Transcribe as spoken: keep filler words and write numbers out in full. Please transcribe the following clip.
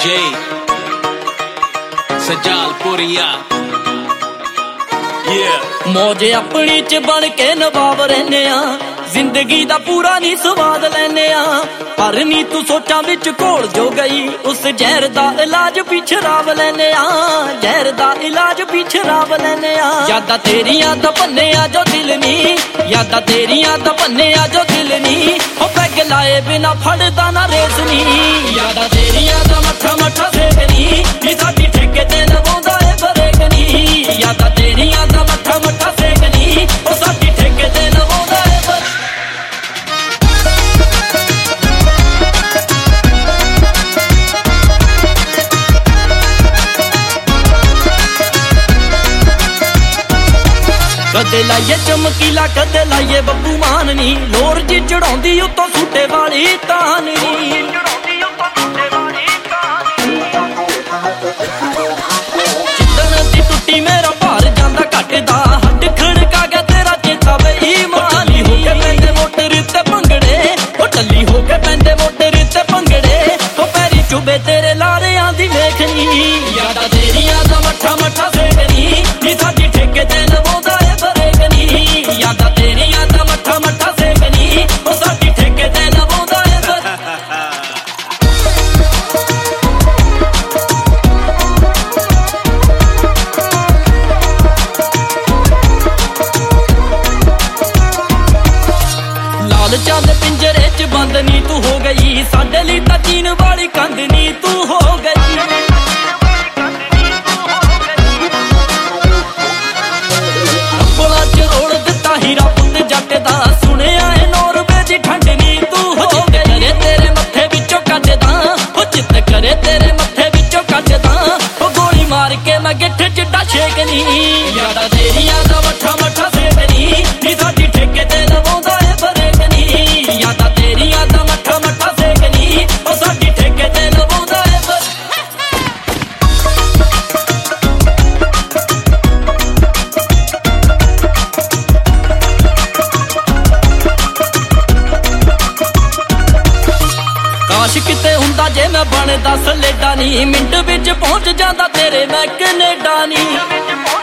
J सजालपुरिया मौज अपनी च बन के नवाब रहने जिंदगी दा पूरा नहीं स्वाद लेने पर नी तू सोचा विच घोल जो गई उस जहर दा इलाज भी शराब लेने जहर दा इलाज भी शराब लेने यादा तेरियां दा भन्ने जो दिल नी यादा तेरियां दा भन्ने जो दिल नी ओ पैग लाए बिना फड़दा ना रेस नी यादा तेरियां दा मठा मठा सेक नी नी साडी ठेके ते लवांदा ए बरेक नी यादा तेरियां दा मठा मठा सेक नी ओ साडी ठेके ते लवांदा ए कदे लाइए चमकीला कदे लाइए बब्बू मान नी लोर जी चढ़ाउंदी उतों सूटे वाली तान नी जिद्दन दी टुट्टी मेरा भार जांदा घटदा हट खड़का गया तेरा चेता बेईमान हो के पैंदे मोटर ते भंगड़े ओ टल्ली हो के पैंदे मोटर ते भंगड़े ओ पैरी चुबे तेरे लारियां दी लेखनी यादा तेरियां दा मठा मठा सेकनी नी साडी ठेके ते लवांदा यादा तेरियां दा मठा मठा सेकनी ओ साडी ठेके ते लवांदा ए लाल चंद पिंजरे च बंद नी तू हो गई साडे लई तां चीन वाली कंध नी तू हो गई हीरा पुत जट दा सुनिया है नौ रुपए दी ठंड नी तू हो गई तेरे मत्थे विचों कटदा ओ चित करे तेरे मत्थे विचों कटदा ओ गोली मार के मैं गिट्ठ चिट्टा शेकनी यादा तेरियां दा मठा मठा सेकनी नी साडी ठेके ते लवांदा ए बरेकनी यादा तेरियां दा मठा मठा सेकनी ओ साडी ठेके ते लवांदा ए काश किते हुंदा जे मैं बनदा सलेडा नी मिंट विच पहुंच जांदा तेरे मैं कनेडा नी।